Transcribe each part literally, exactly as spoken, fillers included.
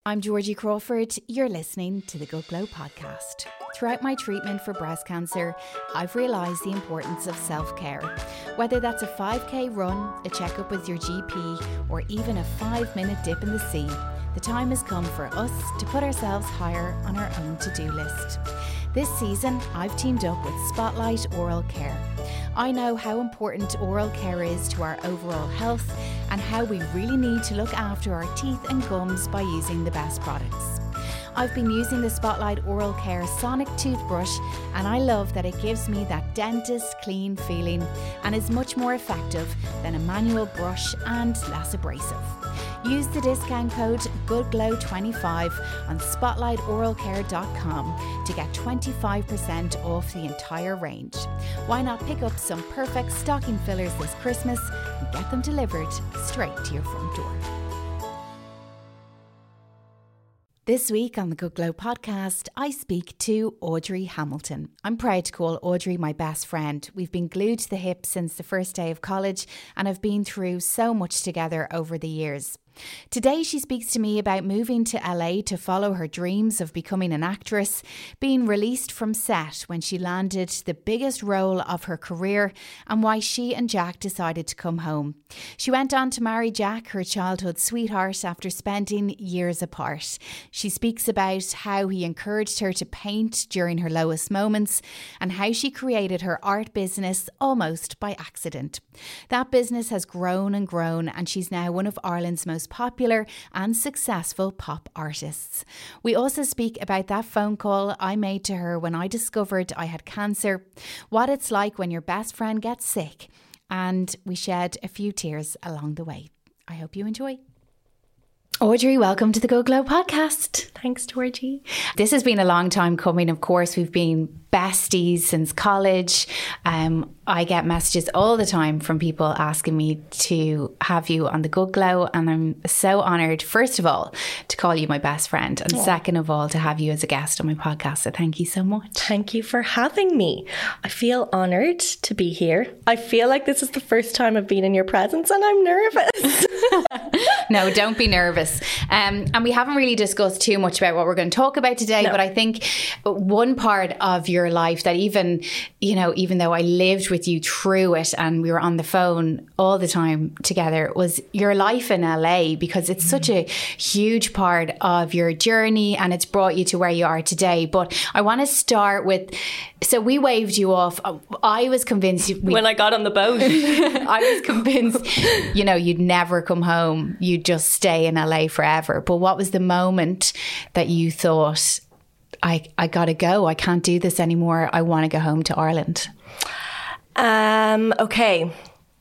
I'm Georgie Crawford. You're listening to the Good Glow podcast. Throughout my treatment for breast cancer, I've realised the importance of self-care. Whether that's a five K run, a checkup with your G P, or even a five-minute dip in the sea, the time has come for us to put ourselves higher on our own to-do list. This season, I've teamed up with Spotlight Oral Care. I know how important oral care is to our overall health and how we really need to look after our teeth and gums by using the best products. I've been using the Spotlight Oral Care Sonic toothbrush, and I love that it gives me that dentist clean feeling and is much more effective than a manual brush and less abrasive. Use the discount code good glow twenty-five on spotlight oral care dot com to get twenty-five percent off the entire range. Why not pick up some perfect stocking fillers this Christmas and get them delivered straight to your front door? This week on the Good Glow podcast, I speak to Audrey Hamilton. I'm proud to call Audrey my best friend. We've been glued to the hip since the first day of college and have been through so much together over the years. Today she speaks to me about moving to L A to follow her dreams of becoming an actress, being released from set when she landed the biggest role of her career, and why she and Jack decided to come home. She went on to marry Jack, her childhood sweetheart, after spending years apart. She speaks about how he encouraged her to paint during her lowest moments and how she created her art business almost by accident. That business has grown and grown, and she's now one of Ireland's most popular and successful pop artists. We also speak about that phone call I made to her when I discovered I had cancer, what it's like when your best friend gets sick, and we shed a few tears along the way. I hope you enjoy. Audrey, welcome to the Good Glow podcast. Thanks, Georgie. This has been a long time coming. Of course, we've been besties since college. Um, I get messages all the time from people asking me to have you on the Good Glow, and I'm so honoured, first of all, to call you my best friend, and oh. second of all, to have you as a guest on my podcast. So thank you so much. Thank you for having me. I feel honoured to be here. I feel like this is the first time I've been in your presence, and I'm nervous. No, don't be nervous. Um, and we haven't really discussed too much about what we're going to talk about today, no. but I think one part of your life that even, you know, even though I lived with you through it and we were on the phone all the time together, was your life in L A, because it's mm. such a huge part of your journey and it's brought you to where you are today. But I want to start with, so we waved you off. I was convinced we, when I got on the boat, I was convinced, you know, you'd never come home. You'd just stay in L A forever. But what was the moment that you thought, I, I gotta go, I can't do this anymore, I want to go home to Ireland? Um, okay.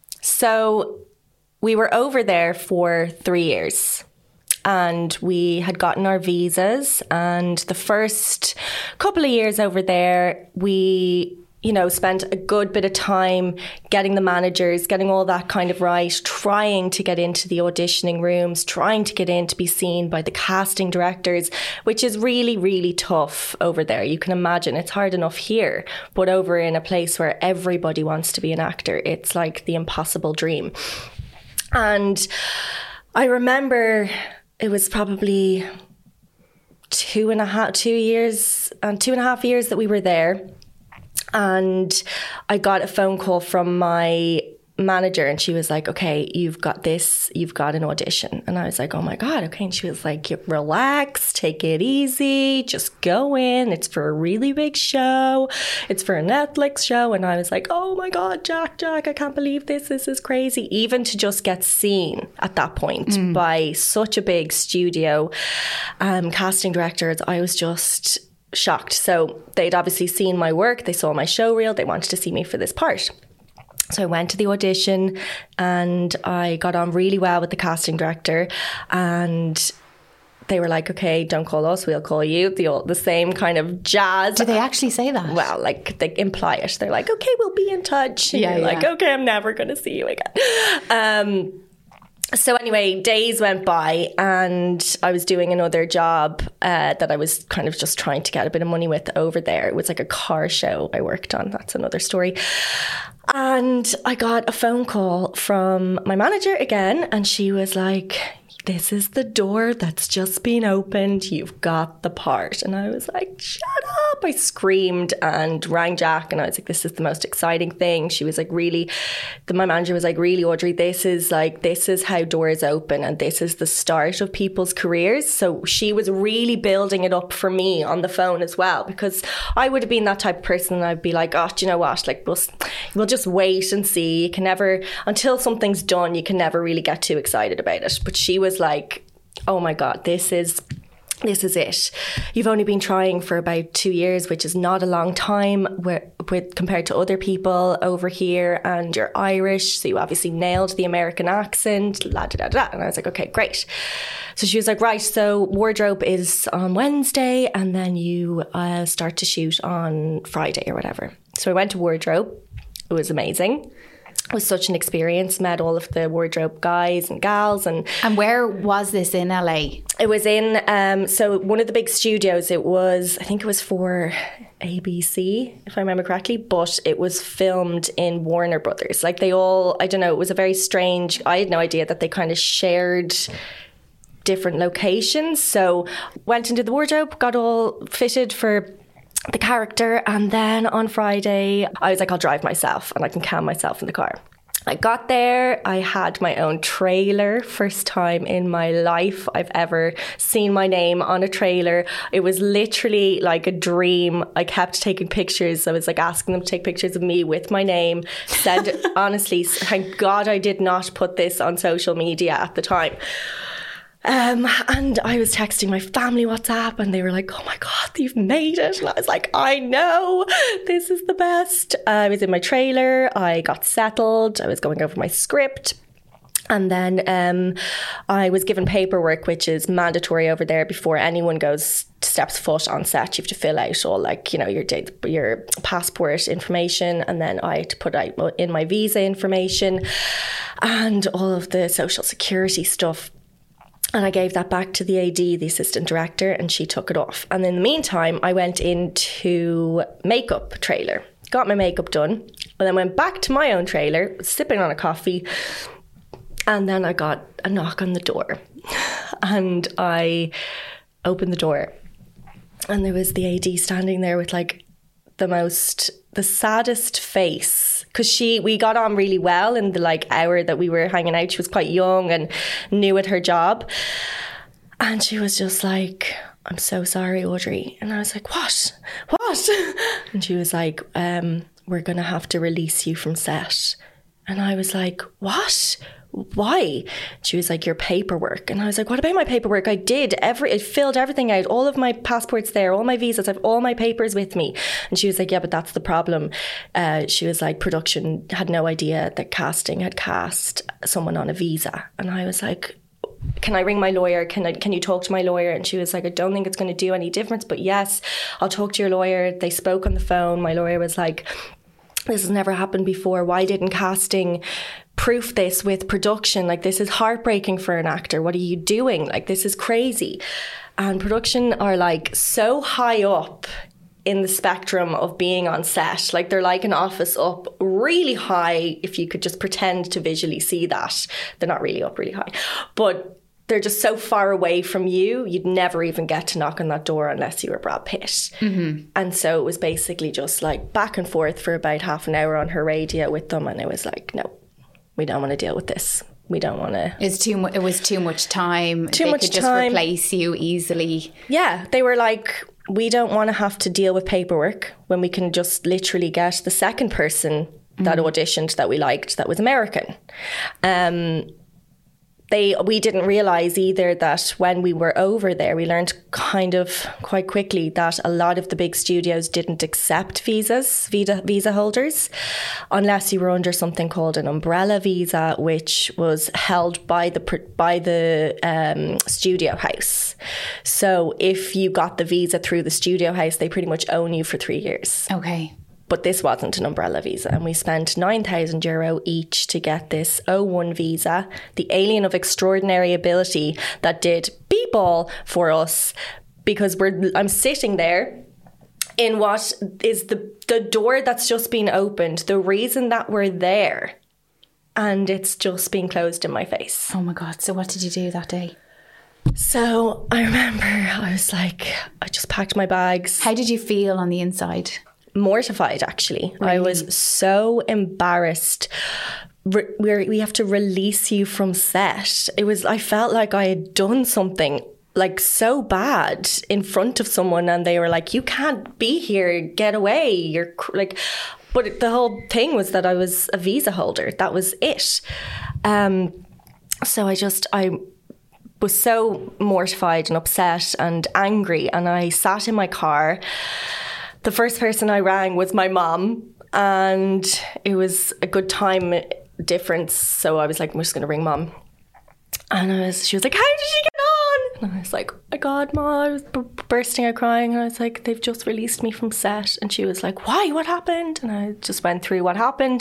So we were over there for three years. And we had gotten our visas, and the first couple of years over there, we, you know, spent a good bit of time getting the managers, getting all that kind of right, trying to get into the auditioning rooms, trying to get in to be seen by the casting directors, which is really, really tough over there. You can imagine it's hard enough here, but over in a place where everybody wants to be an actor, it's like the impossible dream. And I remember it was probably two and a half, two years and two and a half years that we were there. And I got a phone call from my manager, and she was like, okay, you've got this, you've got an audition. And I was like, oh my God, okay. And she was like, relax, take it easy, just go in. It's for a really big show. It's for a Netflix show. And I was like, oh my God, Jack, Jack, I can't believe this. This is crazy. Even to just get seen at that point mm. by such a big studio um, casting directors, I was just shocked. So they'd obviously seen my work. They saw my show reel. They wanted to see me for this part. So I went to the audition and I got on really well with the casting director, and they were like, okay, don't call us, we'll call you. The old, the same kind of jazz. Do they actually say that? Well, like they imply it. They're like, okay, we'll be in touch. And yeah, you're yeah. like, okay, I'm never going to see you again. Um, So anyway, days went by and I was doing another job uh, that I was kind of just trying to get a bit of money with over there. It was like a car show I worked on. That's another story. And I got a phone call from my manager again, and she was like, this is the door that's just been opened. You've got the part. And I was like, shut up. I screamed and rang Jack and I was like, this is the most exciting thing. She was like, really, the, my manager was like, really, Audrey, this is like, this is how doors open and this is the start of people's careers. So she was really building it up for me on the phone as well, because I would have been that type of person and I'd be like, oh, do you know what? Like, we'll, we'll just wait and see. You can never, until something's done, you can never really get too excited about it. But she was like, oh my God, this is... This is it. You've only been trying for about two years, which is not a long time with, with compared to other people over here. And you're Irish, so you obviously nailed the American accent. La, da, da, da. And I was like, okay, great. So she was like, right, so wardrobe is on Wednesday, and then you uh, start to shoot on Friday or whatever. So I went to wardrobe. It was amazing. It was such an experience. Met all of the wardrobe guys and gals. And and where was this in L A? It was in, um, so one of the big studios. It was, I think it was for A B C, if I remember correctly, but it was filmed in Warner Brothers. Like they all, I don't know, it was a very strange, I had no idea that they kind of shared different locations. So went into the wardrobe, got all fitted for the character, and then on Friday I was like, I'll drive myself and I can calm myself in the car. I got there, I had my own trailer, first time in my life I've ever seen my name on a trailer. It was literally like a dream. I kept taking pictures. I was like asking them to take pictures of me with my name. Said, honestly, thank God I did not put this on social media at the time. Um, and I was texting my family WhatsApp and they were like, oh my God, you've made it. And I was like, I know, this is the best. Uh, I was in my trailer. I got settled. I was going over my script. And then um, I was given paperwork, which is mandatory over there before anyone goes steps foot on set. You have to fill out all like, you know, your date, your passport information. And then I had to put out in my visa information and all of the social security stuff. And I gave that back to the A D, the assistant director, and she took it off. And in the meantime, I went into makeup trailer, got my makeup done, and then went back to my own trailer, sipping on a coffee. And then I got a knock on the door. And I opened the door. And there was the A D standing there with like the most, the saddest face. Because she, we got on really well in the like hour that we were hanging out. She was quite young and new at her job. And she was just like, I'm so sorry, Audrey. And I was like, what? What? And she was like, um, we're going to have to release you from set. And I was like, what? Why? She was like, your paperwork. And I was like, what about my paperwork? I did every, I filled everything out, all of my passports there, all my visas, I have all my papers with me. And she was like, yeah, but that's the problem. Uh, she was like, production had no idea that casting had cast someone on a visa. And I was like, can I ring my lawyer? Can I, can you talk to my lawyer? And she was like, I don't think it's going to do any difference, but yes, I'll talk to your lawyer. They spoke on the phone. My lawyer was like, this has never happened before. Why didn't casting proof this with production? Like, this is heartbreaking for an actor. What are you doing? Like, this is crazy. And production are like so high up in the spectrum of being on set. Like, they're like an office up really high, if you could just pretend to visually see that. They're not really up really high, but they're just so far away from you, you'd never even get to knock on that door unless you were Brad Pitt. Mm-hmm. And so it was basically just like back and forth for about half an hour on her radio with them. And it was like, no, we don't want to deal with this. We don't want to. It's too. Mu- it was too much time. Too they much could just time. replace you easily. Yeah, they were like, we don't want to have to deal with paperwork when we can just literally get the second person that mm. auditioned that we liked that was American. Um, They, we didn't realise either that when we were over there, we learned kind of quite quickly that a lot of the big studios didn't accept visas, visa, visa holders, unless you were under something called an umbrella visa, which was held by the by the um, studio house. So if you got the visa through the studio house, they pretty much own you for three years. Okay. But this wasn't an umbrella visa, and we spent nine thousand euro each to get this O one visa, the alien of extraordinary ability that did b-ball for us, because we're I'm sitting there in what is the, the door that's just been opened. The reason that we're there and it's just been closed in my face. Oh my God. So what did you do that day? So I remember I was like, I just packed my bags. How did you feel on the inside? Mortified, actually. Really? I was so embarrassed. Re- we're, we have to release you from set. It was, I felt like I had done something like so bad in front of someone, and they were like, you can't be here, get away. You're cr-. like, but the whole thing was that I was a visa holder. That was it. Um, so I just, I was so mortified and upset and angry, and I sat in my car. The first person I rang was my mom, and it was a good time difference. So I was like, I'm just going to ring mom. And I was, she was like, how did she get on? And I was like, oh my God, Mom, I was b- bursting out crying. And I was like, they've just released me from set. And she was like, why? What happened? And I just went through what happened.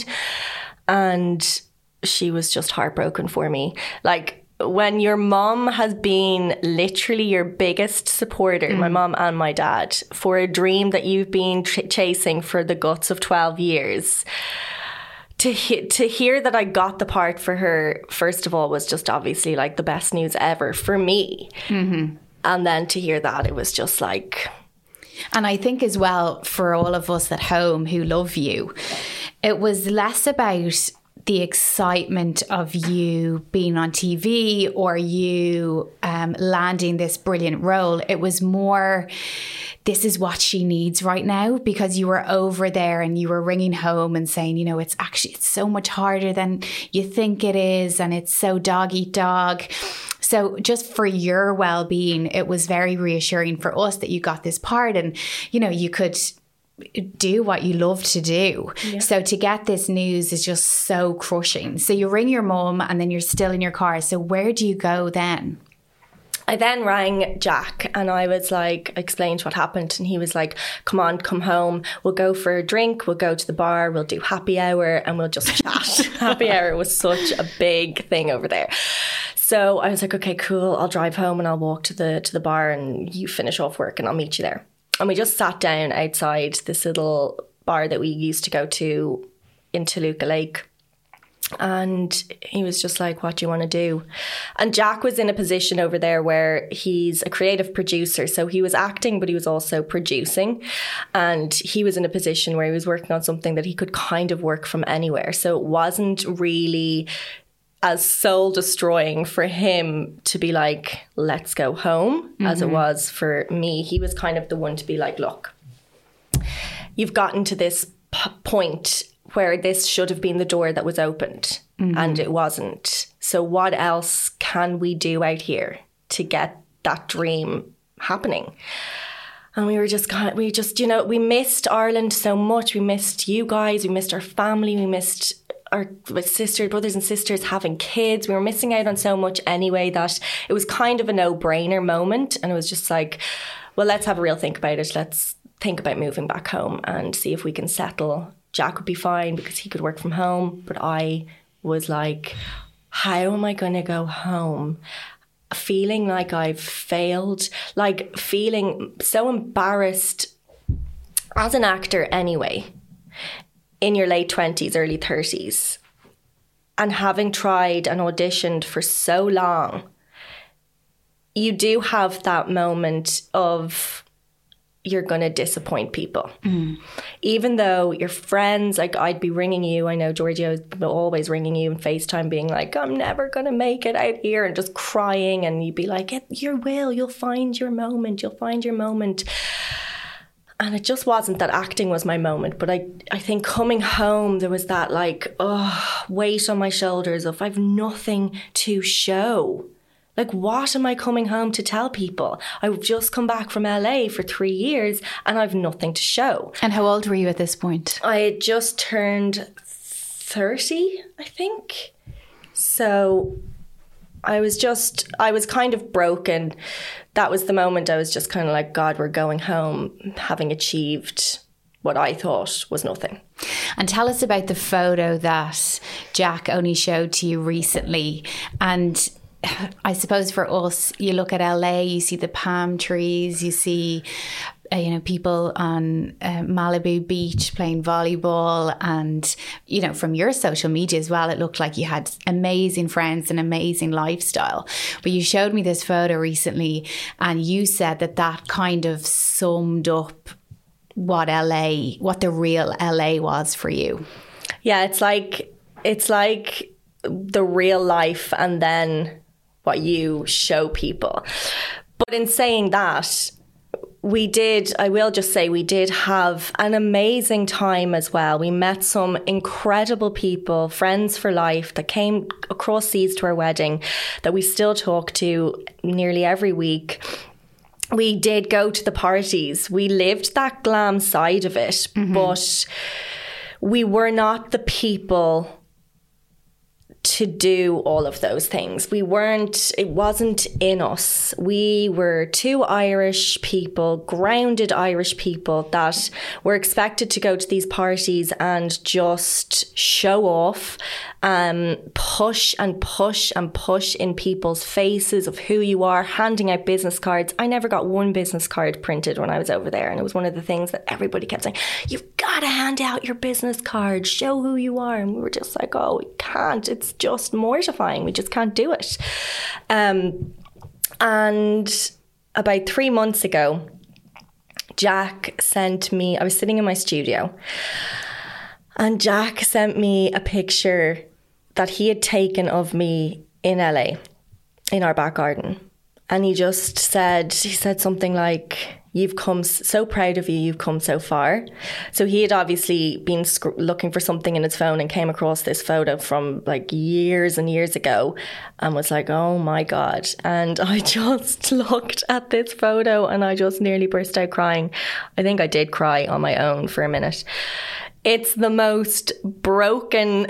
And she was just heartbroken for me. Like, when your mom has been literally your biggest supporter, mm. my mom and my dad, for a dream that you've been ch- chasing for the guts of twelve years, to he- to hear that I got the part for her, first of all, was just obviously like the best news ever for me. Mm-hmm. And then to hear that, it was just like... And I think as well, for all of us at home who love you, it was less about the excitement of you being on T V or you um, landing this brilliant role. It was more, this is what she needs right now, because you were over there and you were ringing home and saying, you know, it's actually, it's so much harder than you think it is, and it's so dog eat dog. So just for your well-being, it was very reassuring for us that you got this part, and, you know, you could do what you love to do. Yeah. So to get this news is just so crushing. So you ring your mum and then you're still in your car. So where do you go then? I then rang Jack and I was like, I explained what happened, and he was like, come on, come home. We'll go for a drink. We'll go to the bar. We'll do happy hour and we'll just chat. Happy hour was such a big thing over there. So I was like, okay, cool. I'll drive home and I'll walk to the to the bar, and you finish off work and I'll meet you there. And we just sat down outside this little bar that we used to go to in Toluca Lake. And he was just like, what do you want to do? And Jack was in a position over there where he's a creative producer. So he was acting, but he was also producing. And he was in a position where he was working on something that he could kind of work from anywhere. So it wasn't really as soul destroying for him to be like, let's go home, mm-hmm. as it was for me. He was kind of the one to be like, look, you've gotten to this p- point where this should have been the door that was opened, mm-hmm. and it wasn't. So what else can we do out here to get that dream happening? And we were just kind of, we just, you know, we missed Ireland so much. We missed you guys. We missed our family. We missed our sisters, brothers and sisters having kids. We were missing out on so much anyway that it was kind of a no-brainer moment. And it was just like, well, let's have a real think about it. Let's think about moving back home and see if we can settle. Jack would be fine because he could work from home. But I was like, how am I going to go home? Feeling like I've failed, like feeling so embarrassed as an actor anyway, in your late twenties, early thirties, and having tried and auditioned for so long, you do have that moment of you're going to disappoint people. Mm. Even though your friends, like I'd be ringing you, I know Giorgio is always ringing you on FaceTime being like, I'm never going to make it out here, and just crying, and you'd be like, you will, you'll find your moment, you'll find your moment. And it just wasn't that acting was my moment. But I, I think coming home, there was that like, oh, weight on my shoulders of I've nothing to show. Like, what am I coming home to tell people? I've just come back from L A for three years and I've nothing to show. And how old were you at this point? I had just turned thirty, I think. So I was just, I was kind of broken. That was the moment I was just kind of like, God, we're going home, having achieved what I thought was nothing. And tell us about the photo that Jack only showed to you recently. And I suppose for us, you look at L A, you see the palm trees, you see uh, you know, people on uh, Malibu Beach playing volleyball, and, you know, from your social media as well, it looked like you had amazing friends and amazing lifestyle. But you showed me this photo recently, and you said that that kind of summed up what L A, what the real L A was for you. Yeah, it's like it's like the real life and then what you show people. But in saying that, we did, I will just say, we did have an amazing time as well. We met some incredible people, friends for life, that came across seas to our wedding that we still talk to nearly every week. We did go to the parties. We lived that glam side of it, mm-hmm. but we were not the people to do all of those things. We weren't, it wasn't in us. We were two Irish people, grounded Irish people that were expected to go to these parties and just show off, um, push and push and push in people's faces of who you are, handing out business cards. I never got one business card printed when I was over there. And it was one of the things that everybody kept saying, you've got to hand out your business card, show who you are. And we were just like, oh, we can't. It's just mortifying. We just can't do it. Um, and about three months ago, Jack sent me, I was sitting in my studio, and Jack sent me a picture that he had taken of me in L A, in our back garden. And he just said, he said something like, you've come, so proud of you, you've come so far. So he had obviously been sc- looking for something in his phone and came across this photo from like years and years ago and was like, oh my God. And I just looked at this photo and I just nearly burst out crying. I think I did cry on my own for a minute. It's the most broken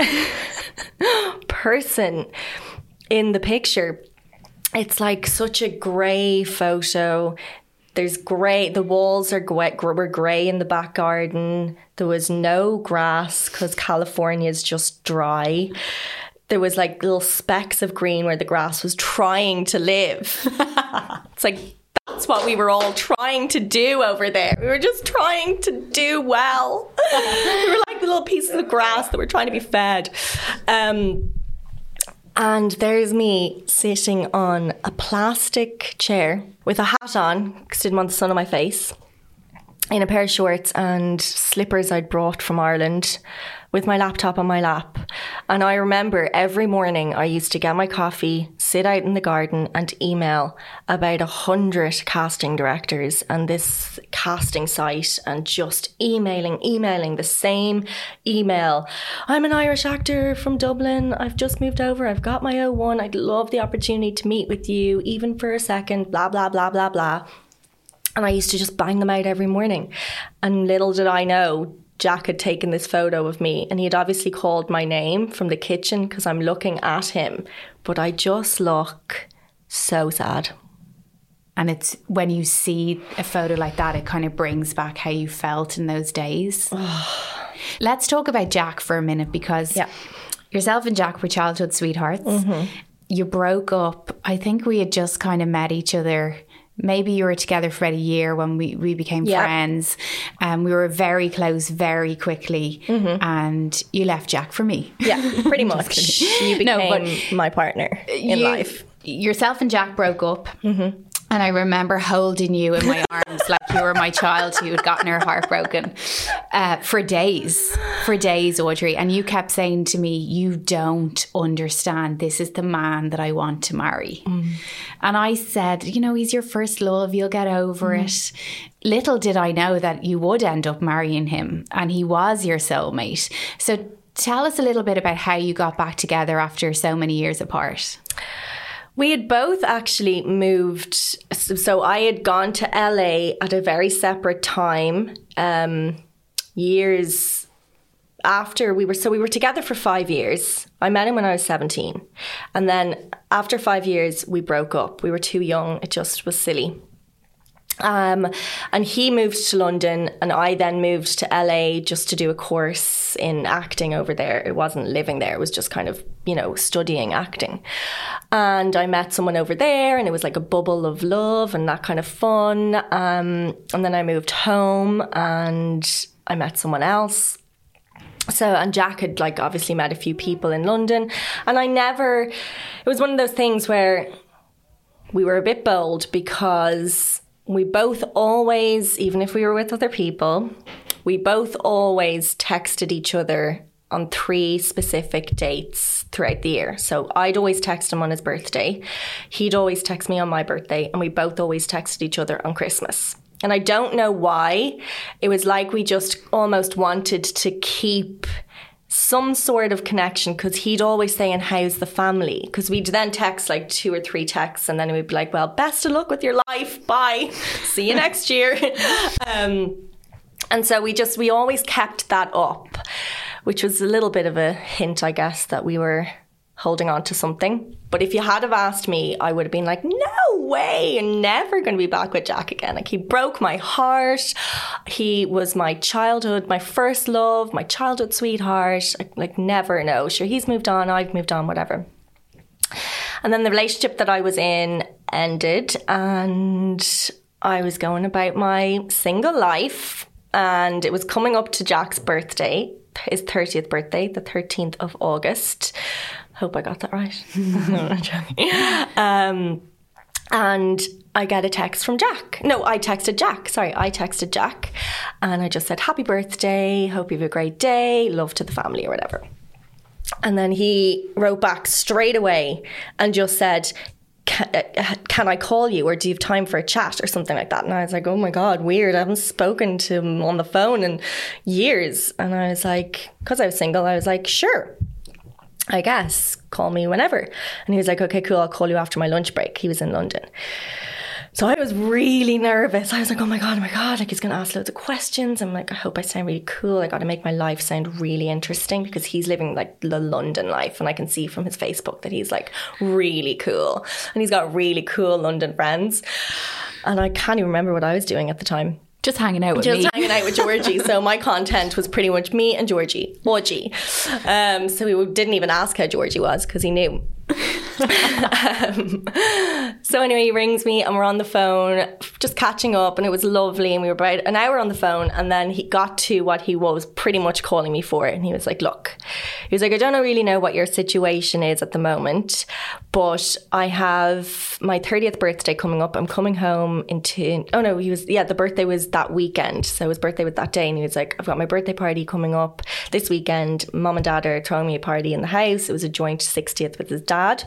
person in the picture. It's like such a grey photo. There's grey, the walls are grey, were grey in the back garden. There was no grass because California is just dry. There was like little specks of green where the grass was trying to live. It's like, that's what we were all trying to do over there. We were just trying to do well. We were like the little pieces of grass that were trying to be fed. Um, And there's me sitting on a plastic chair with a hat on because I didn't want the sun on my face, in a pair of shorts and slippers I'd brought from Ireland, with my laptop on my lap. And I remember every morning I used to get my coffee, sit out in the garden and email about a hundred casting directors and this casting site, and just emailing, emailing the same email. I'm an Irish actor from Dublin. I've just moved over. I've got my O one. I'd love the opportunity to meet with you, even for a second, blah, blah, blah, blah, blah. And I used to just bang them out every morning. And little did I know, Jack had taken this photo of me and he had obviously called my name from the kitchen because I'm looking at him. But I just look so sad. And it's when you see a photo like that, it kind of brings back how you felt in those days. Let's talk about Jack for a minute, because yeah. yourself and Jack were childhood sweethearts. Mm-hmm. You broke up. I think we had just kind of met each other. Maybe you were together for about a year when we, we became yeah. friends. Um, we were very close very quickly. Mm-hmm. And you left Jack for me. Yeah, pretty much. You became no, but my partner in you, life. Yourself and Jack broke up. Mm-hmm. And I remember holding you in my arms like you were my child who had gotten her heart broken uh, for days, for days, Audrey. And you kept saying to me, you don't understand. This is the man that I want to marry. Mm. And I said, you know, he's your first love. You'll get over mm. it. Little did I know that you would end up marrying him, and he was your soulmate. So tell us a little bit about how you got back together after so many years apart. We had both actually moved. So I had gone to L A at a very separate time, um, years after we were, so we were together for five years. I met him when I was seventeen. And then after five years, we broke up. We were too young. It just was silly. Um, and he moved to London, and I then moved to L A just to do a course in acting over there. It wasn't living there. It was just kind of, you know, studying acting. And I met someone over there, and it was like a bubble of love and that kind of fun. Um, and then I moved home and I met someone else. So, and Jack had like obviously met a few people in London, and I never, it was one of those things where we were a bit bold because we both always, even if we were with other people, we both always texted each other on three specific dates throughout the year. So I'd always text him on his birthday. He'd always text me on my birthday, and we both always texted each other on Christmas. And I don't know why. It was like we just almost wanted to keep some sort of connection, because he'd always say, and how's the family? Because we'd then text like two or three texts, and then we'd be like, well, best of luck with your life. Bye. See you next year. um, and so we just, we always kept that up, which was a little bit of a hint, I guess, that we were holding on to something. But if you had have asked me, I would have been like, no way, you're never going to be back with Jack again. Like, he broke my heart. He was my childhood, my first love, my childhood sweetheart. I, like, never, no. Sure, he's moved on, I've moved on, whatever. And then the relationship that I was in ended, and I was going about my single life, and it was coming up to Jack's birthday, his thirtieth birthday, the thirteenth of August. Hope I got that right. No, I'm joking. Um, and I get a text from Jack. No, I texted Jack. Sorry, I texted Jack. And I just said, happy birthday. Hope you have a great day. Love to the family, or whatever. And then he wrote back straight away and just said, can, uh, can I call you, or do you have time for a chat, or something like that? And I was like, oh my God, weird. I haven't spoken to him on the phone in years. And I was like, because I was single, I was like, sure, I guess, call me whenever. And he was like, okay, cool, I'll call you after my lunch break. He was in London. So I was really nervous. I was like, oh my God, oh my God, like, he's going to ask loads of questions. I'm like, I hope I sound really cool. I got to make my life sound really interesting, because he's living like the London life. And I can see from his Facebook that he's like really cool. And he's got really cool London friends. And I can't even remember what I was doing at the time. Just hanging out with Just me. Just hanging out with Georgie. So my content was pretty much me and Georgie. Georgie. Um, so we didn't even ask how Georgie was, because he knew. um, so anyway, he rings me and we're on the phone just catching up, and it was lovely, and we were about an hour on the phone, and then he got to what he was pretty much calling me for, and he was like, look, he was like, I don't really know what your situation is at the moment, but I have my thirtieth birthday coming up. I'm coming home into, oh no, he was, yeah, the birthday was that weekend, so his birthday was that day, and he was like, I've got my birthday party coming up this weekend. Mom and Dad are throwing me a party in the house. It was a joint sixtieth with his dad.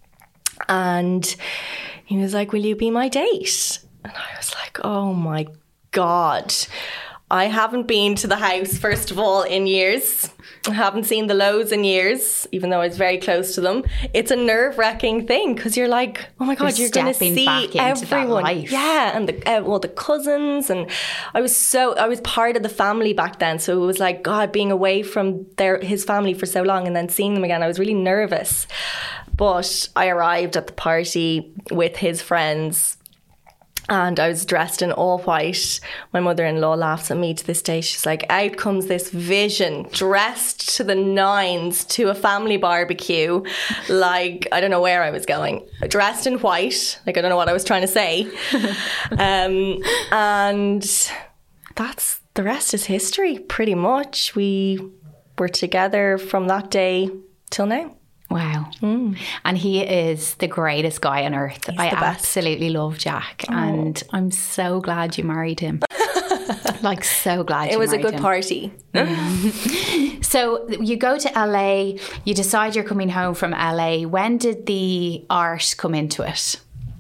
And he was like, will you be my date? And I was like, oh my God. I haven't been to the house, first of all, in years. I haven't seen the Lows in years, even though I was very close to them. It's a nerve-wracking thing, because you're like, oh my God, you're, you're going to see everyone. Yeah, and the, uh, well, the cousins. And I was so, I was part of the family back then. So it was like, God, being away from their his family for so long and then seeing them again, I was really nervous. But I arrived at the party with his friends, and I was dressed in all white. My mother-in-law laughs at me to this day. She's like, out comes this vision, dressed to the nines to a family barbecue. Like, I don't know where I was going. Dressed in white. Like, I don't know what I was trying to say. um, and that's, the rest is history, pretty much. We were together from that day till now. Wow. Mm. And he is the greatest guy on earth. He's I absolutely love Jack. Oh. And I'm so glad you married him. Like, so glad you It was a good him. party. Mm. So you go to L A, you decide you're coming home from L A. When did the art come into it?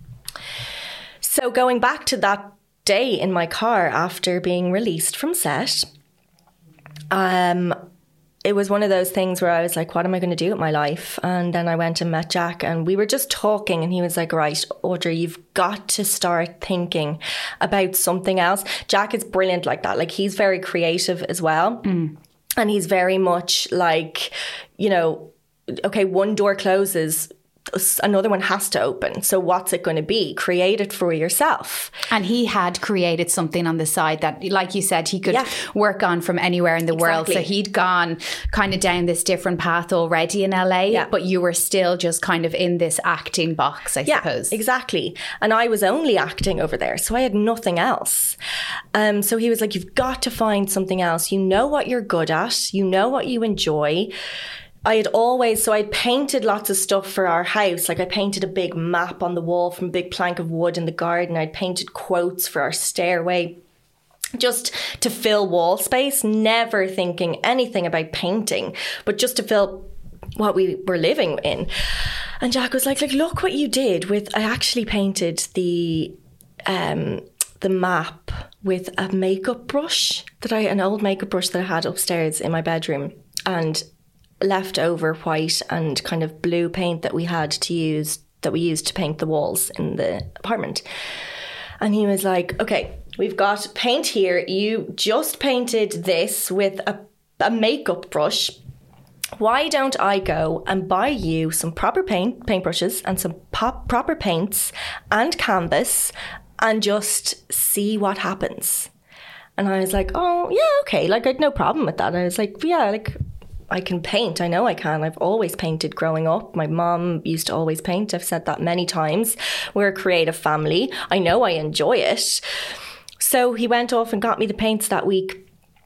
So going back to that day in my car after being released from set, um... it was one of those things where I was like, what am I going to do with my life? And then I went and met Jack, and we were just talking, and he was like, right, Audrey, you've got to start thinking about something else. Jack is brilliant like that. Like, he's very creative as well. Mm. And he's very much like, you know, okay, one door closes, another one has to open. So what's it going to be? Create it for yourself. And he had created something on the side that, like you said, he could yeah. work on from anywhere in the exactly. world. So he'd gone kind of down this different path already in L A, yeah. but you were still just kind of in this acting box, I yeah, suppose. Exactly. And I was only acting over there, so I had nothing else. Um, so he was like, you've got to find something else. You know what you're good at. You know what you enjoy. I had always, so I'd painted lots of stuff for our house. Like I painted a big map on the wall from a big plank of wood in the garden. I'd painted quotes for our stairway just to fill wall space, never thinking anything about painting, but just to fill what we were living in. And Jack was like, like, look what you did with, I actually painted the, um, the map with a makeup brush that I, an old makeup brush that I had upstairs in my bedroom, and leftover white and kind of blue paint that we had to use, that we used to paint the walls in the apartment. And he was like, okay, we've got paint here. You just painted this with a, a makeup brush. Why don't I go and buy you some proper paint, paintbrushes and some pop, proper paints and canvas and just see what happens? And I was like, oh, yeah, okay. Like, I had no problem with that. I was like, yeah, like, I can paint. I know I can. I've always painted growing up. My mom used to always paint. I've said that many times. We're a creative family. I know I enjoy it. So he went off and got me the paints that week.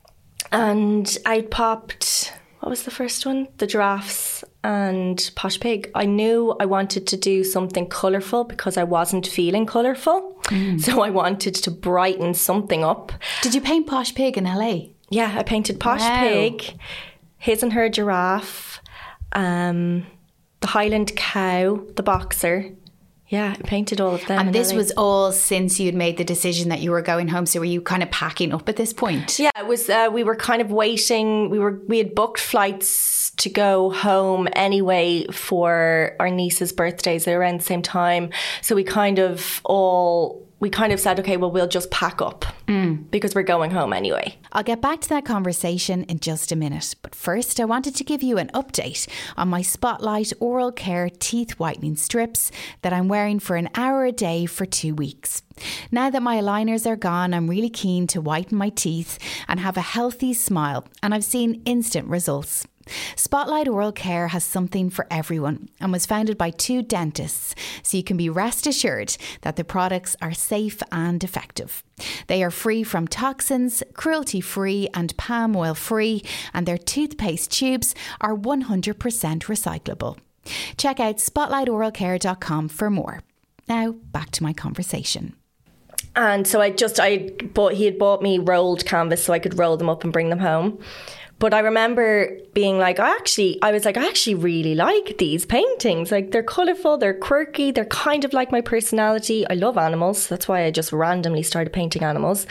And I popped, what was the first one? The Giraffes and Posh Pig. I knew I wanted to do something colourful because I wasn't feeling colourful. Mm. So I wanted to brighten something up. Did you paint Posh Pig in L A? Yeah, I painted Posh wow. Pig, His and Her Giraffe, um, the Highland Cow, the Boxer. Yeah, I painted all of them. And this was all since you'd made the decision that you were going home. So were you kind of packing up at this point? Yeah, it was. Uh, we were kind of waiting. We were. We had booked flights to go home anyway for our niece's birthdays. They were around the same time. So we kind of all. We kind of said, okay, well, we'll just pack up mm. because we're going home anyway. I'll get back to that conversation in just a minute. But first, I wanted to give you an update on my Spotlight Oral Care Teeth Whitening Strips that I'm wearing for an hour a day for two weeks. Now that my aligners are gone, I'm really keen to whiten my teeth and have a healthy smile, and I've seen instant results. Spotlight Oral Care has something for everyone and was founded by two dentists, so you can be rest assured that the products are safe and effective. They are free from toxins, cruelty-free and palm oil-free, and their toothpaste tubes are one hundred percent recyclable. Check out spotlight oral care dot com for more. Now, back to my conversation. And so I just, I bought, he had bought me rolled canvas so I could roll them up and bring them home. But I remember being like, I actually, I was like, I actually really like these paintings. Like, they're colourful, they're quirky, they're kind of like my personality. I love animals. That's why I just randomly started painting animals.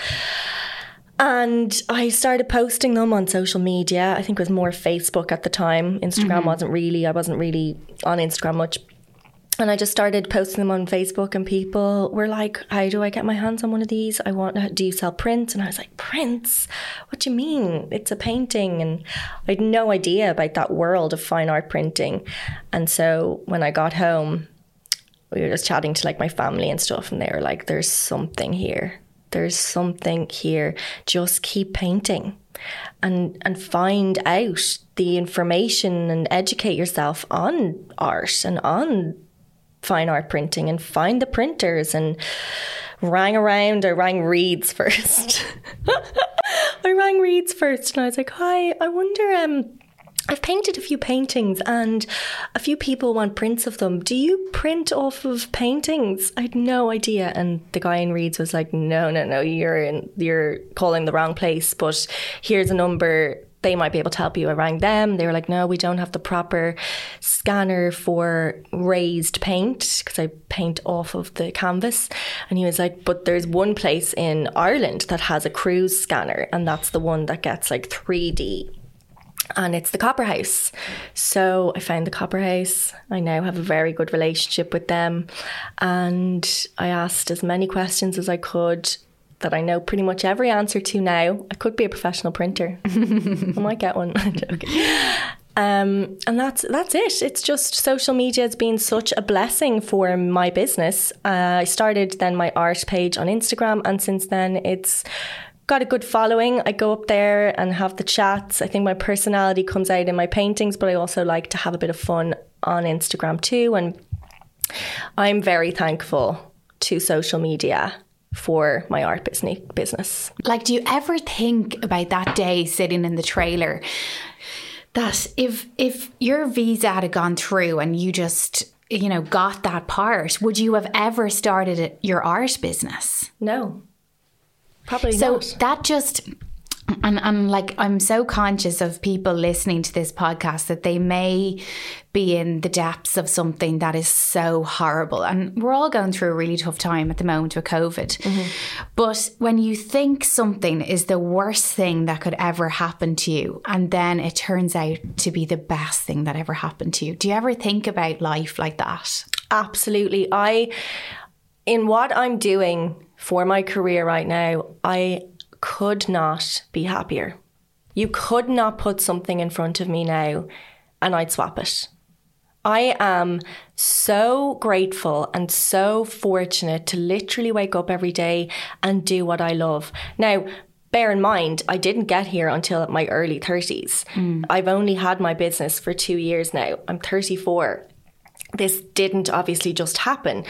And I started posting them on social media. I think it was more Facebook at the time. Instagram mm-hmm. wasn't really, I wasn't really on Instagram much. And I just started posting them on Facebook, and people were like, how do I get my hands on one of these? I want, do you sell prints? And I was like, prints? What do you mean? It's a painting. And I had no idea about that world of fine art printing. And so when I got home, we were just chatting to like my family and stuff, and they were like, there's something here. There's something here. Just keep painting and and find out the information and educate yourself on art and on fine art printing, and find the printers. And rang around, I rang Reeds first. I rang Reeds first and I was like, hi, I wonder, um, I've painted a few paintings and a few people want prints of them. Do you print off of paintings? I had no idea. And the guy in Reeds was like, no, no, no, you're in, you're calling the wrong place, but here's a number. They might be able to help you. I rang them. They were like, no, we don't have the proper scanner for raised paint because I paint off of the canvas. And he was like, but there's one place in Ireland that has a cruise scanner, and that's the one that gets like three D. And it's the Copper House. So I found the Copper House. I now have a very good relationship with them. And I asked as many questions as I could that I know pretty much every answer to now. I could be a professional printer. I might get one. I'm joking. Um, and that's that's it. It's just social media has been such a blessing for my business. Uh, I started then my art page on Instagram, and since then it's got a good following. I go up there and have the chats. I think my personality comes out in my paintings, but I also like to have a bit of fun on Instagram too. And I'm very thankful to social media for my art business. Like, do you ever think about that day sitting in the trailer, that if if your visa had gone through and you just, you know, got that part, would you have ever started your art business? No, probably so not. So that just, and, and like, I'm so conscious of people listening to this podcast that they may be in the depths of something that is so horrible. And we're all going through a really tough time at the moment with COVID. Mm-hmm. But when you think something is the worst thing that could ever happen to you, and then it turns out to be the best thing that ever happened to you, do you ever think about life like that? Absolutely. I, in what I'm doing for my career right now, I could not be happier. You could not put something in front of me now and I'd swap it. I am so grateful and so fortunate to literally wake up every day and do what I love. Now, bear in mind, I didn't get here until my early thirties. Mm. I've only had my business for two years now. I'm thirty-four. This didn't obviously just happen.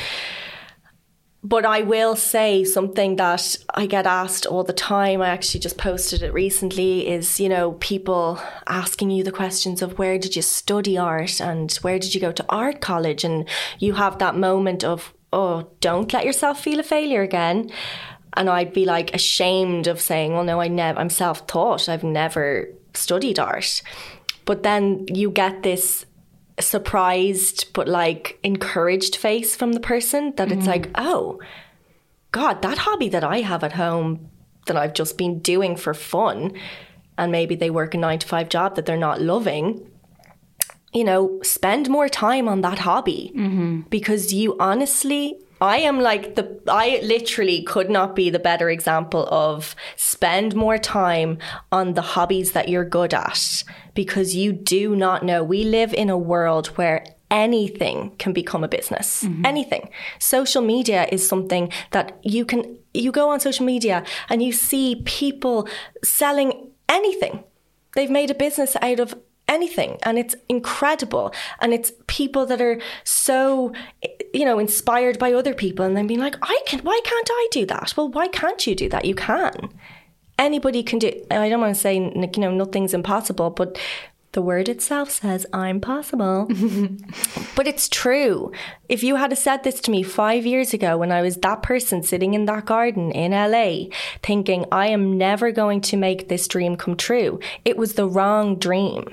But I will say something that I get asked all the time. I actually just posted it recently, is, you know, people asking you the questions of where did you study art and where did you go to art college? And you have that moment of, oh, don't let yourself feel a failure again. And I'd be like ashamed of saying, well, no, I never, I'm self-taught. I've never studied art. But then you get this surprised but like encouraged face from the person that it's mm. like, oh God, that hobby that I have at home that I've just been doing for fun, and maybe they work a nine to five job that they're not loving, you know, spend more time on that hobby. Mm-hmm. Because you honestly, I am like the, I literally could not be the better example of spend more time on the hobbies that you're good at, because you do not know. We live in a world where anything can become a business. Mm-hmm. Anything. Social media is something that you can, you go on social media and you see people selling anything. They've made a business out of anything, and it's incredible. And it's people that are so, you know, inspired by other people, and then being like, I can, why can't I do that? Well, why can't you do that? You can. Anybody can do. I don't want to say, you know, nothing's impossible, but the word itself says I'm possible. But it's true. If you had said this to me five years ago when I was that person sitting in that garden in L A thinking I am never going to make this dream come true, it was the wrong dream.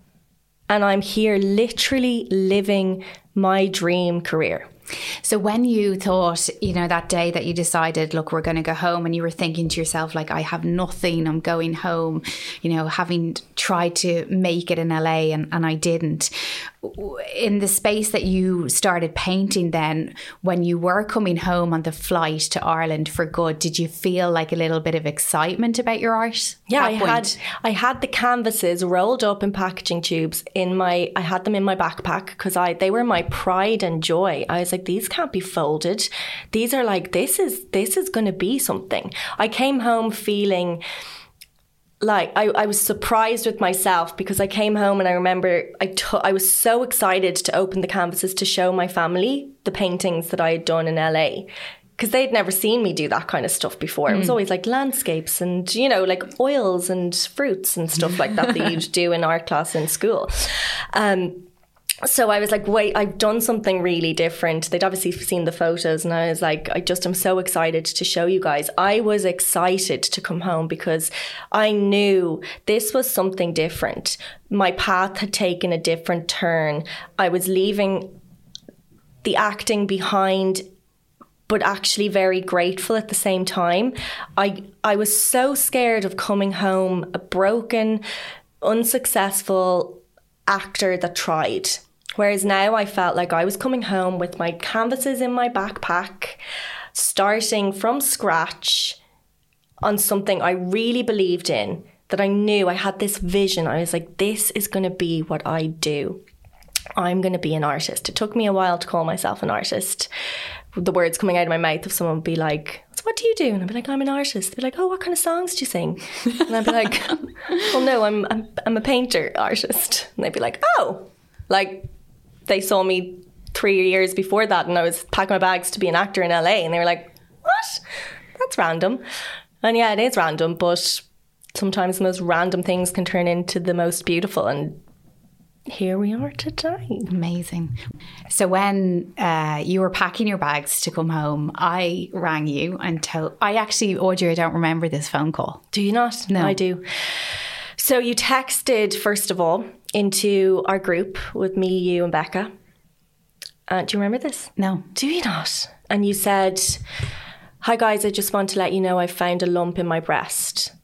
And I'm here literally living my dream career. So when you thought, you know, that day that you decided, look, we're going to go home, and you were thinking to yourself, like, I have nothing, I'm going home, you know, having tried to make it in L A and, and I didn't. In the space that you started painting then, when you were coming home on the flight to Ireland for good, did you feel like a little bit of excitement about your art? Yeah, I had I had the canvases rolled up in packaging tubes in my, I had them in my backpack because I they were my pride and joy. I was like, these can't be folded. These are like, this is this is going to be something. I came home feeling like I, I was surprised with myself, because I came home and I remember I, t- I was so excited to open the canvases to show my family the paintings that I had done in L A, because they'd never seen me do that kind of stuff before. Mm. It was always like landscapes and, you know, like oils and fruits and stuff like that that you'd do in art class in school. Um, So I was like, wait, I've done something really different. They'd obviously seen the photos, and I was like, I just am so excited to show you guys. I was excited to come home because I knew this was something different. My path had taken a different turn. I was leaving the acting behind, but actually very grateful at the same time. I I was so scared of coming home a broken, unsuccessful actor that tried. Whereas now I felt like I was coming home with my canvases in my backpack, starting from scratch on something I really believed in, that I knew I had this vision. I was like, this is going to be what I do. I'm going to be an artist. It took me a while to call myself an artist. The words coming out of my mouth, if someone would be like, so what do you do? And I'd be like, I'm an artist. They'd be like, oh, what kind of songs do you sing? And I'd be like, well, no, I'm, I'm I'm a painter artist. And they'd be like, oh, like they saw me three years before that and I was packing my bags to be an actor in L A, and they were like, what? That's random. And yeah, it is random, but sometimes the most random things can turn into the most beautiful, and here we are today. Amazing. So when uh, you were packing your bags to come home, I rang you and told... I actually, Audrey, I don't remember this phone call. Do you not? No. I do. So you texted, first of all, into our group with me, you and Becca. Uh, do you remember this? No. Do you not? And you said, hi guys, I just want to let you know I've found a lump in my breast,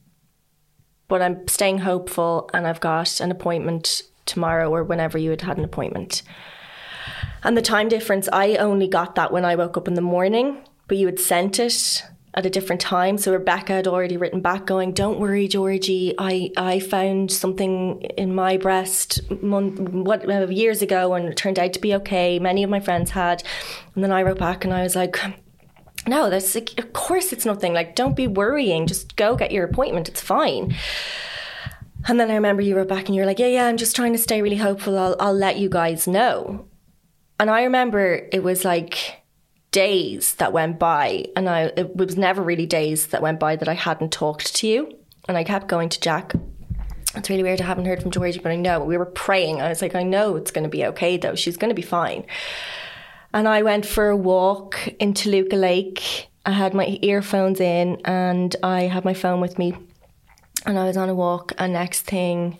but I'm staying hopeful and I've got an appointment tomorrow, or whenever you had had an appointment. And the time difference, I only got that when I woke up in the morning, but you had sent it at a different time. So Rebecca had already written back going, don't worry, Georgie, I, I found something in my breast month, what, uh, years ago, and it turned out to be okay. Many of my friends had. And then I wrote back and I was like, no, that's like, of course it's nothing. Like, don't be worrying. Just go get your appointment. It's fine. And then I remember you wrote back and you were like, yeah, yeah, I'm just trying to stay really hopeful. I'll, I'll let you guys know. And I remember it was like days that went by, and I it was never really days that went by that I hadn't talked to you. And I kept going to Jack, it's really weird, I haven't heard from Georgie, but I know. We were praying. I was like, I know it's going to be okay though. She's going to be fine. And I went for a walk in Toluca Lake. I had my earphones in and I had my phone with me. And I was on a walk, and next thing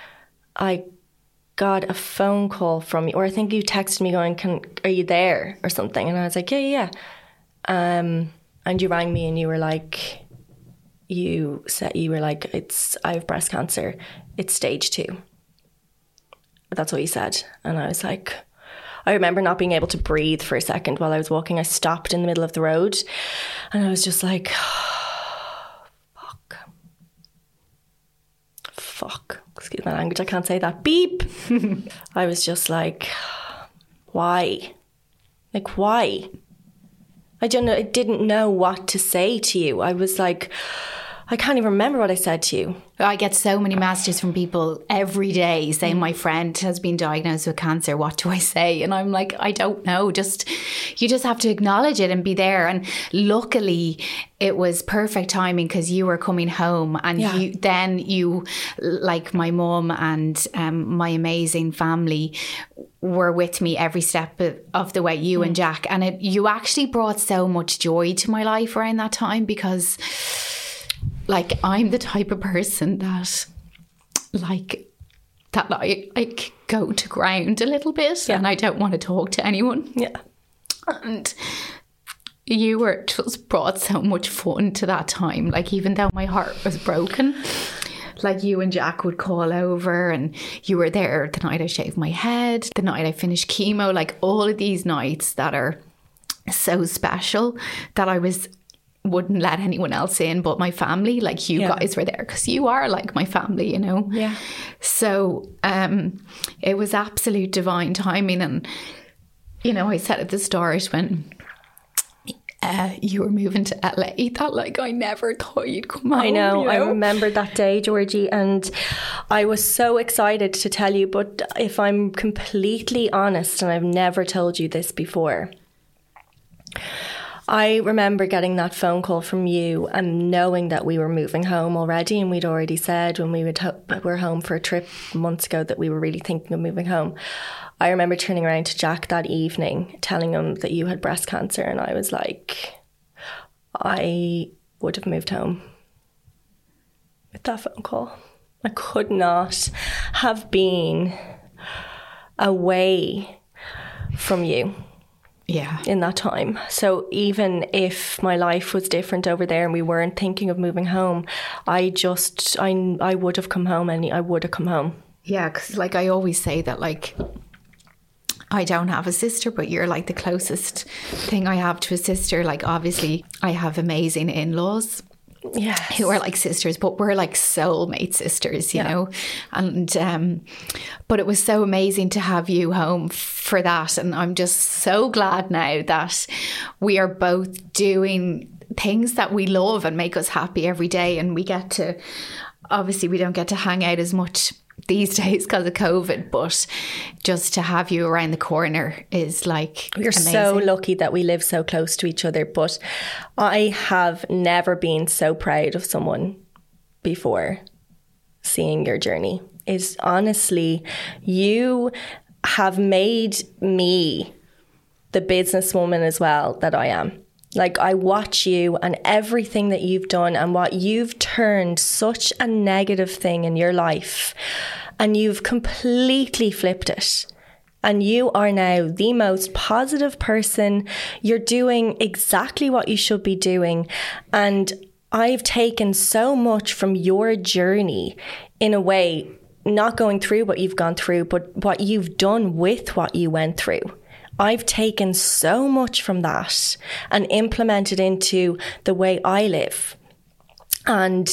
I got a phone call from you, or I think you texted me going, "Can are you there?" or something. And I was like, yeah, yeah, yeah. Um, and you rang me and you were like, you said, you were like, it's, I have breast cancer. It's stage two. That's what you said. And I was like, I remember not being able to breathe for a second while I was walking. I stopped in the middle of the road and I was just like, fuck, excuse my language, I can't say that, beep. I was just like, why? Like, why? I don't know, I didn't know what to say to you. I was like, I can't even remember what I said to you. I get so many messages from people every day saying my friend has been diagnosed with cancer. What do I say? And I'm like, I don't know. Just, you just have to acknowledge it and be there. And luckily it was perfect timing because you were coming home and yeah. you then you, like my mum and um, my amazing family were with me every step of the way, you mm. and Jack. And it, you actually brought so much joy to my life around that time because... like, I'm the type of person that, like, that I, I go to ground a little bit yeah. and I don't want to talk to anyone. Yeah. And you were just brought so much fun to that time. Like, even though my heart was broken, like you and Jack would call over and you were there the night I shaved my head, the night I finished chemo, like all of these nights that are so special that I was... wouldn't let anyone else in but my family. Like you yeah. guys were there because you are like my family, you know. Yeah. So um it was absolute divine timing. And you know, I said at the start when uh you were moving to L A that like I never thought you'd come home. I know, you know? I remember that day, Georgie, and I was so excited to tell you, but if I'm completely honest, and I've never told you this before, I remember getting that phone call from you and knowing that we were moving home already, and we'd already said when we would ho- were home for a trip months ago that we were really thinking of moving home. I remember turning around to Jack that evening, telling him that you had breast cancer, and I was like, I would have moved home with that phone call. I could not have been away from you. Yeah. In that time. So even if my life was different over there and we weren't thinking of moving home, I just, I, I would have come home and I would have come home. Yeah, because like I always say that like I don't have a sister, but you're like the closest thing I have to a sister. Like obviously I have amazing in-laws Yes. who are like sisters, but we're like soulmate sisters, you Yeah. know. And um, but it was so amazing to have you home for that, and I'm just so glad now that we are both doing things that we love and make us happy every day, and we get to, obviously we don't get to hang out as much these days because of COVID, but just to have you around the corner is like We're amazing. so lucky that we live so close to each other, but I have never been so proud of someone before seeing your journey. Is honestly, you have made me the businesswoman as well that I am. Like, I watch you and everything that you've done and what you've turned such a negative thing in your life, and you've completely flipped it. And you are now the most positive person. You're doing exactly what you should be doing. And I've taken so much from your journey, in a way, not going through what you've gone through, but what you've done with what you went through. I've taken so much from that and implemented into the way I live. And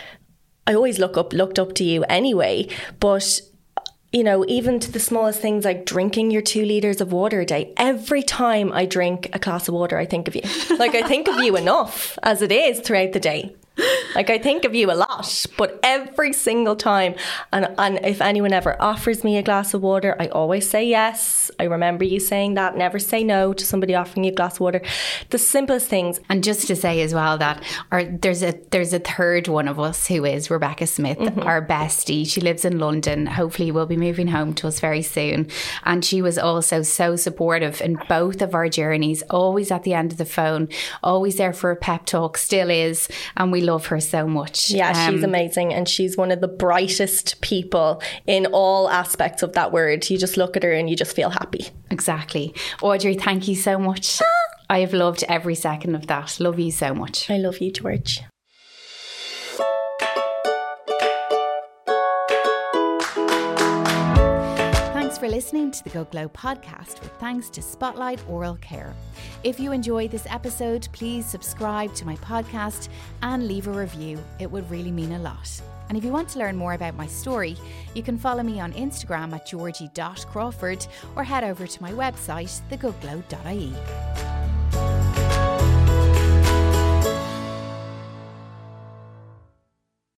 I always look up, looked up to you anyway, but you know, even to the smallest things like drinking your two litres of water a day. Every time I drink a glass of water, I think of you. Like, I think of you enough as it is throughout the day. Like, I think of you a lot, but every single time. And, and if anyone ever offers me a glass of water, I always say yes. I remember you saying that. Never say no to somebody offering you a glass of water. The simplest things. And just to say as well that our, there's a there's a third one of us who is Rebecca Smith, mm-hmm. our bestie. She lives in London. Hopefully will be moving home to us very soon. And she was also so supportive in both of our journeys, always at the end of the phone, always there for a pep talk, still is. And we love her so much. Yeah, um, she's amazing, and she's one of the brightest people in all aspects of that word. You just look at her and you just feel happy. Exactly. Audrey, thank you so much. I have loved every second of that. Love you so much. I love you, George. Thanks for listening to the Go Glow podcast, with thanks to Spotlight Oral Care. If you enjoyed this episode, please subscribe to my podcast and leave a review. It would really mean a lot. And if you want to learn more about my story, you can follow me on Instagram at georgie dot crawford or head over to my website, the good glow dot I E.